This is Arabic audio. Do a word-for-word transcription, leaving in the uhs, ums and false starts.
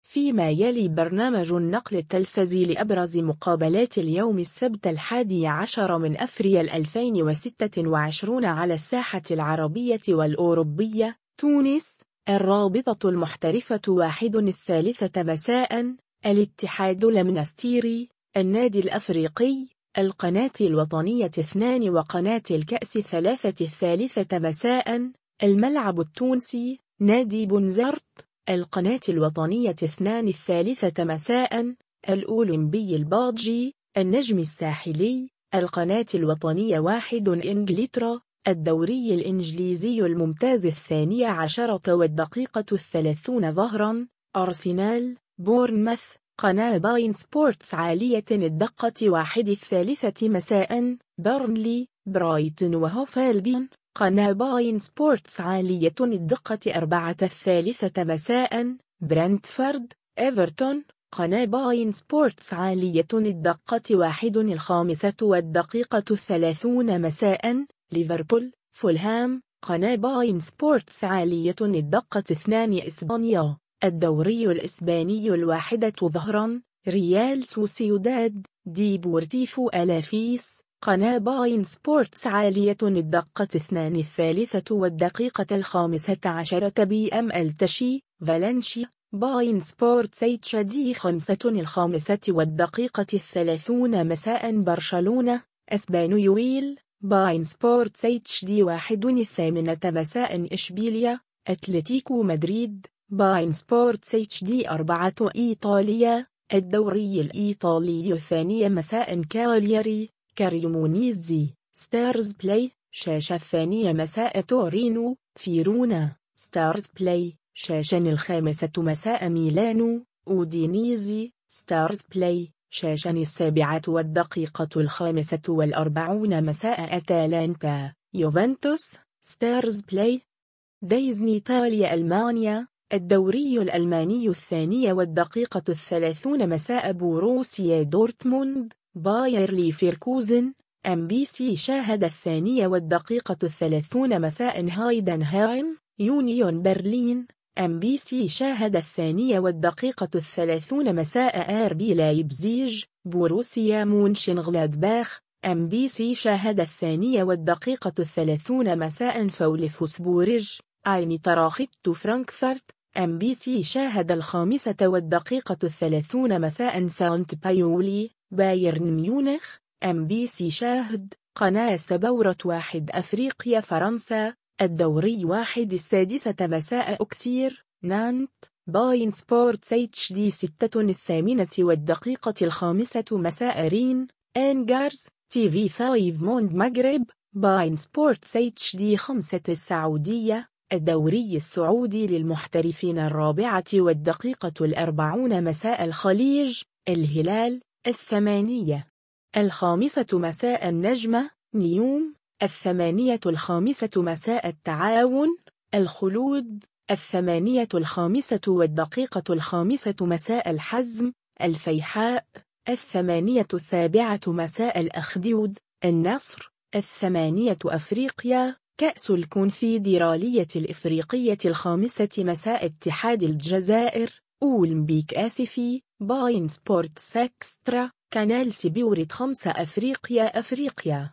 فيما يلي برنامج النقل التلفزي لأبرز مقابلات اليوم السبت الحادي عشر من أفريل ألفين وستة وعشرين على الساحة العربية والأوروبية. تونس، الرابطة المحترفة واحد الثالثة مساء، الاتحاد المنستيري، النادي الأفريقي، القناة الوطنية اثنان وقناة الكأس ثلاثة الثالثة مساء، الملعب التونسي، نادي بنزرت، القناة الوطنية اثنان الثالثة مساء، الأولمبي الباجي، النجم الساحلي، القناة الوطنية واحد إنجلترا، الدوري الإنجليزي الممتاز الثانية عشرة والدقيقة الثلاثون ظهرا، أرسنال، بورنموث، قناة باين سبورتس عالية الدقة واحد الثالثة مساء، بيرنلي، برايتون وهوفالبين، قناة باين سبورتس عالية الدقة أربعة الثالثة مساء، برنتفورد، إيفرتون، قناة باين سبورتس عالية الدقة واحد الخامسة والدقيقة الثلاثون مساء، ليفربول، فولهام، قناة باين سبورتس عالية الدقة اثنان إسبانيا، الدوري الإسباني الواحدة ظهرا، ريال سوسيوداد، ديبورتيفو ألافيس، قناة باين سبورتس عالية الدقة اثنان الثالثة والدقيقة الخامسة عشرة بي أم التشي، فالنشيا، باين سبورتس اتش دي خمسة الخامسة والدقيقة الثلاثون مساء، برشلونة، اسبانيويل، باين سبورتس اتش دي واحد الثامنة مساء، إشبيليا، أتلتيكو مدريد، باين سبورتس اتش دي أربعة إيطاليا، الدوري الإيطالي الثاني مساء، كالياري، كاريومونيزي، ستارز بلاي، شاشة الثانية مساء، تورينو، فيرونا، ستارز بلاي، شاشة الخامسة مساء، ميلانو، أودينيزي، ستارز بلاي، شاشة السابعة والدقيقة الخامسة والأربعون مساء، أتالانتا، يوفنتوس، ستارز بلاي، ديزني إيطاليا ألمانيا، الدوري الألماني الثاني والدقيقة الثلاثون مساء، بوروسيا دورتموند، باير ليفركوزن، أم بي سي شاهد الثانية والدقيقة الثلاثون مساء، هايدنهايم، يونيون برلين، أم بي سي شاهد الثانية والدقيقة الثلاثون مساء، آر بي لايبزيج، بوروسيا مونشنغلادباخ، أم بي سي شاهد الثانية والدقيقة الثلاثون مساء، فولفسبورج، أين تراخت فرانكفورت، أم بي سي شاهد الخامسة والدقيقة الثلاثون مساء، سانت بايولي، بايرن ميونخ، أم بي سي شاهد، قناة سبورة واحد أفريقيا فرنسا، الدوري واحد السادسة مساء، أكسير، نانت، باين سبورتس اتش دي ستة الثامنة والدقيقة الخامسة مساء، رين، أنجارز، تي في خمسة موند مغرب، باين سبورتس اتش دي خمسة السعودية، الدوري السعودي للمحترفين الرابعة والدقيقة الأربعون مساء، الخليج، الهلال، الثمانية الخامسة مساء، النجمة، نيوم، الثمانية الخامسة مساء، التعاون، الخلود، الثمانية الخامسة والدقيقة الخامسة مساء، الحزم، الفيحاء، الثمانية السابعة مساء، الأخدود، النصر، الثمانية أفريقيا، كأس الكونفدرالية الإفريقية الخامسة مساء، اتحاد الجزائر، أولمبيك آسفي، باين سبورتس إكسترا، كانال سبيورت خمسة أفريقيا أفريقيا.